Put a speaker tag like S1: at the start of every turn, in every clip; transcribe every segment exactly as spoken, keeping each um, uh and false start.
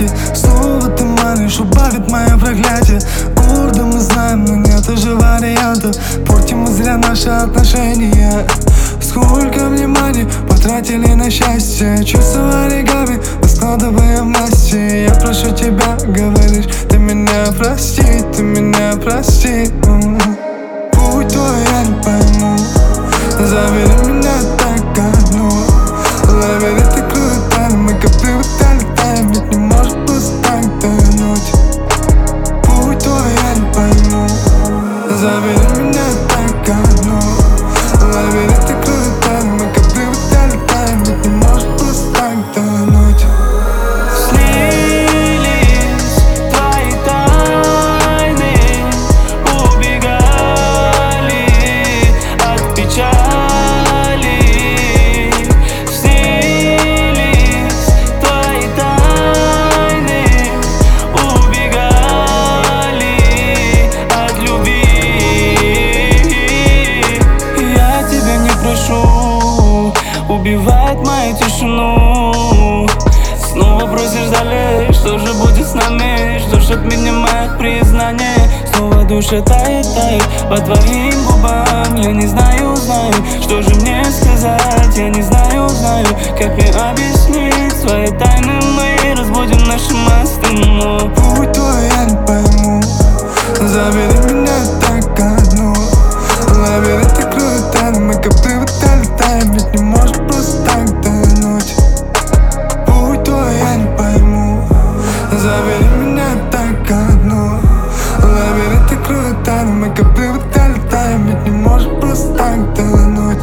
S1: объятий. Снова ты манишь, убавит мое проклятие. Гордо мы знаем, но нет уже вариантов. Портим мы зря наши отношения. Сколько внимания потратили на счастье. Чувства оригами мы складываем вместе. Я прошу тебя, говоришь, ты меня прости, ты меня прости. Путь твой я не пойму, забери меня так одну. Лабиринты крутами, мы как привыкли летаем, ведь не может просто так тянуть. Путь твой я не пойму, забери меня так одну. Лабиринты крутами, мы как привыкли летаем, ведь не может просто так тянуть.
S2: Убивает мою тишину. Снова просишь далее, что же будет с нами? Ждешь от меня моих признаний. Снова душа тает, тает по твоим губам. Я не знаю, знаю, что же мне сказать. Я не знаю, знаю, как мне объяснить свои тайны. Мы разбудим наши мосты, но
S1: путь твой я не пойму, забери меня так одну. Лабиринты крутами, мы как привыкли летаем, ведь не может просто так тянуть. Путь твой я не пойму, забери меня так одну. Лабиринты крутами, мы как привыкли летаем, ведь не может просто так тянуть.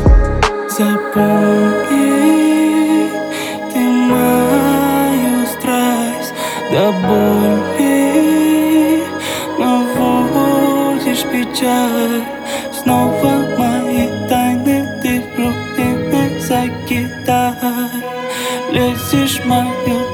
S2: Запомни ты мою страсть до боли, наводишь печаль. Снова мои тайны ты в руки не закидай. Лезешь в мою